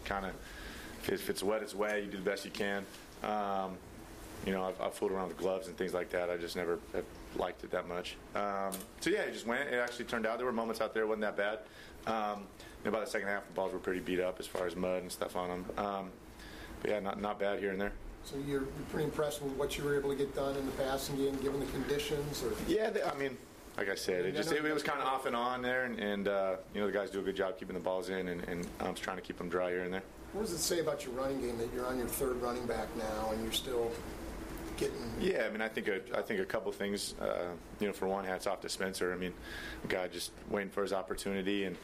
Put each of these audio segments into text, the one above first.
kind of, if it's wet, it's wet. You do the best you can. I've fooled around with gloves and things like that. I just never have liked it that much. It just went. It actually turned out there were moments out there. It wasn't that bad. By the second half, the balls were pretty beat up as far as mud and stuff on them. Not bad here and there. So you're pretty impressed with what you were able to get done in the passing game, given the conditions? Or? Yeah, like I said, it was kind of off and on there, and the guys do a good job keeping the balls in, and I'm just trying to keep them dry here and there. What does it say about your running game that you're on your third running back now, and you're still getting? Yeah, I think a couple things. For one, hats off to Spencer. A guy just waiting for his opportunity, and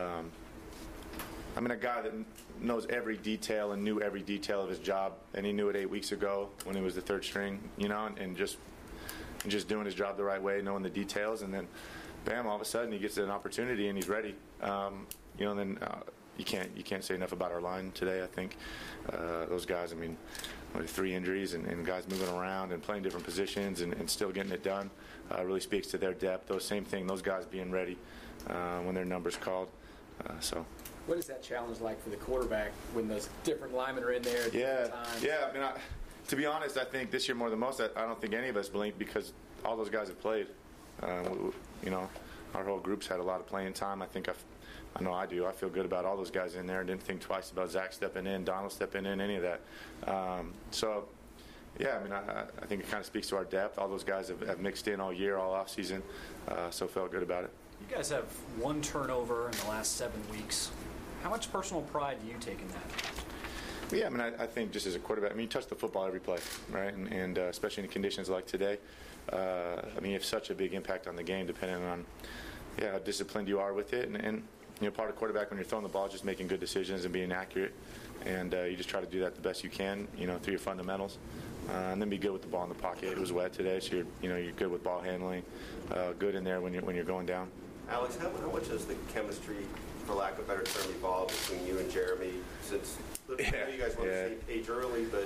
a guy that knows every detail and knew every detail of his job, and he knew it 8 weeks ago when he was the third string, and just doing his job the right way, knowing the details, and then, bam! All of a sudden, he gets an opportunity and he's ready. You can't say enough about our line today. I think those guys. With 3 injuries and guys moving around and playing different positions and still getting it done really speaks to their depth. Same thing. Those guys being ready when their number's called. What is that challenge like for the quarterback when those different linemen are in there at different times? Yeah. To be honest, I think this year more than most, I don't think any of us blinked because all those guys have played. Our whole group's had a lot of playing time. I know I do. I feel good about all those guys in there. I didn't think twice about Zach stepping in, Donald stepping in, any of that. I think it kind of speaks to our depth. All those guys have mixed in all year, all off season, so felt good about it. You guys have 1 turnover in the last 7 weeks. How much personal pride do you take in that? Yeah, I think just as a quarterback, you touch the football every play, right? And especially in conditions like today, you have such a big impact on the game depending on how disciplined you are with it. And part of quarterback when you're throwing the ball is just making good decisions and being accurate. And you just try to do that the best you can, through your fundamentals. And then be good with the ball in the pocket. It was wet today, so you're good with ball handling, good in there when you're going down. Alex, how much has the chemistry, for lack of a better term, evolved between you and Jeremy since you guys were the same age early? But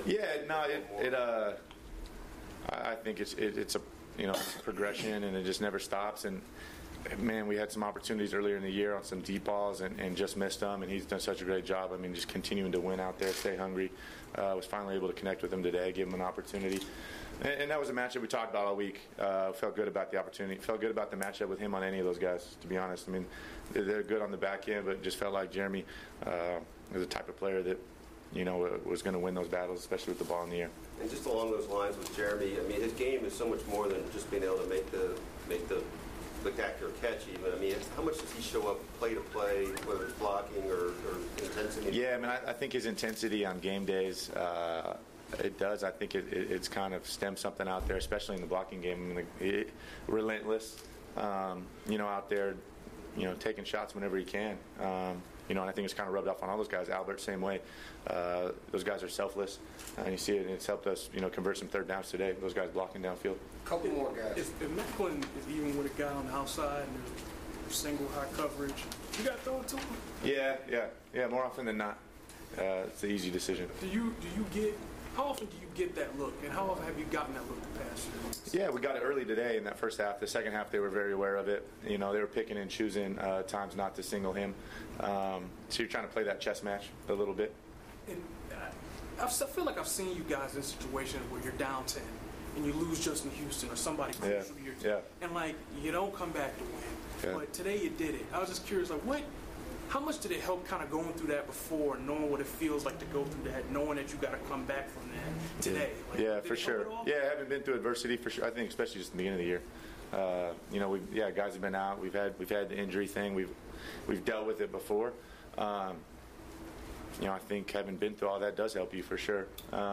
I think it's a progression and it just never stops. And man, we had some opportunities earlier in the year on some deep balls and just missed them. And he's done such a great job. Just continuing to win out there, stay hungry. Was finally able to connect with him today, give him an opportunity. And that was a matchup we talked about all week. Felt good about the opportunity. Felt good about the matchup with him on any of those guys, to be honest. They're good on the back end, but just felt like Jeremy was the type of player that, was going to win those battles, especially with the ball in the air. And just along those lines with Jeremy, his game is so much more than just being able to make the spectacular catch even. How much does he show up play to play, whether it's blocking or intensity? Yeah, I think his intensity on game days, it does. I think it's kind of stemmed something out there, especially in the blocking game. Relentless, out there, taking shots whenever he can. And I think it's kind of rubbed off on all those guys. Albert, same way. Those guys are selfless, and you see it, and it's helped us, convert some third downs today. Those guys blocking downfield. Couple more guys. If Macklin is even with a guy on the outside and there's single high coverage, you got to throw it to him? Yeah. More often than not, it's the easy decision. How often do you get that look, and how often have you gotten that look the past year? Yeah, we got it early today in that first half. The second half, they were very aware of it. They were picking and choosing times not to single him. So you're trying to play that chess match a little bit. And I feel like I've seen you guys in situations where you're down 10 and you lose Justin Houston or somebody crucial to your team. And you don't come back to win. But today you did it. I was just curious, how much did it help kind of going through that before, knowing what it feels like to go through that, knowing that you got to come back from that today? For sure. Yeah, having been through adversity, for sure. I think especially just at the beginning of the year. Guys have been out. We've had the injury thing. We've dealt with it before. I think having been through all that does help you for sure.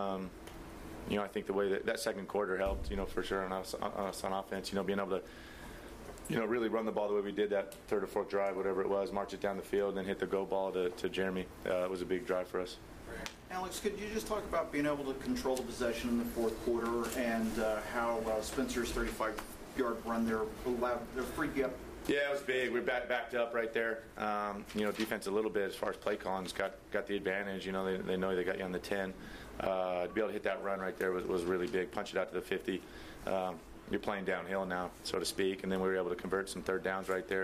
I think the way that second quarter helped, for sure on us on offense. Being able to, really run the ball the way we did that third or fourth drive, whatever it was, march it down the field, and then hit the go ball to Jeremy. It was a big drive for us. Alex, could you just talk about being able to control the possession in the fourth quarter and how Spencer's 35-yard run there freed you up? Yeah, it was big. We backed up right there. Defense a little bit as far as play calling's got the advantage. They know they got you on the 10. To be able to hit that run right there was really big. Punch it out to the 50. You're playing downhill now, so to speak, and then we were able to convert some third downs right there.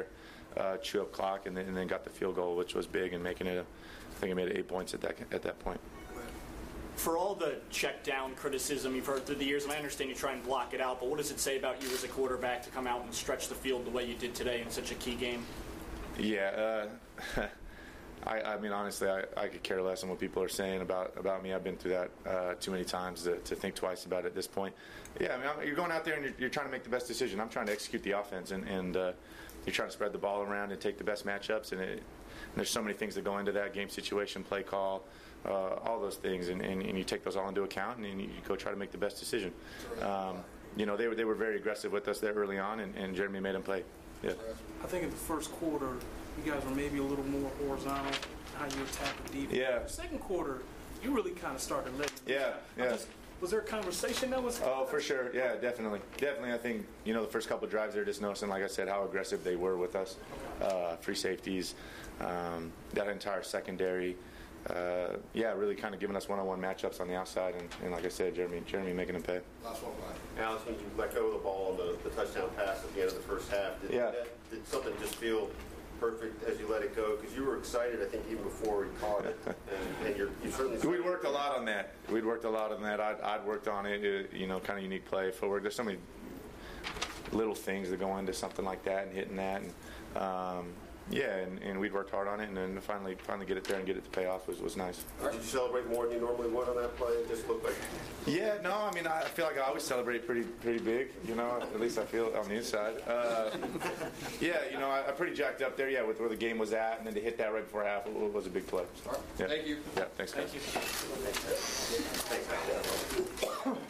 chew up clock, and then got the field goal, which was big, and making it. I think it made it 8 points at that point. For all the check down criticism you've heard through the years, and I understand you try and block it out, but what does it say about you as a quarterback to come out and stretch the field the way you did today in such a key game? Yeah, I mean, honestly, I could care less on what people are saying about me. I've been through that too many times to think twice about it at this point. Yeah, I mean, you're going out there and you're trying to make the best decision. I'm trying to execute the offense, and you're trying to spread the ball around and take the best matchups. And there's so many things that go into that: game situation, play call, all those things, and you take those all into account, and then you go try to make the best decision. You know, they were very aggressive with us there early on, and Jeremy made them play. Yeah. I think in the first quarter, you guys were maybe a little more horizontal, how you attack the defense. Yeah. The second quarter, you really kind of started letting. Yeah. Was there a conversation that was? Oh, for sure. Yeah, definitely. I think, you know, the first couple of drives there, just noticing, like I said, how aggressive they were with us. Free safeties, that entire secondary. Really kind of giving us one-on-one matchups on the outside, and like I said, Jeremy making them pay. Last one, Brian. Alex, when you let go of the ball on the touchdown pass at the end of the first half, did something just feel perfect as you let it go? Because you were excited, I think, even before you caught it, and you certainly. We worked a lot on that. I'd worked on it. You know, kind of unique play, footwork. There's so many little things that go into something like that, and hitting that, and we'd worked hard on it, and then finally get it there and get it to pay off was nice. Did you celebrate more than you normally would on that play? It just looked like. Yeah, no, I mean, I feel like I always celebrate pretty big, you know, at least I feel on the inside. You know, I'm pretty jacked up there, with where the game was at, and then to hit that right before half was a big play. So, Thank you. Yeah, thanks, guys. Thank you. Thanks.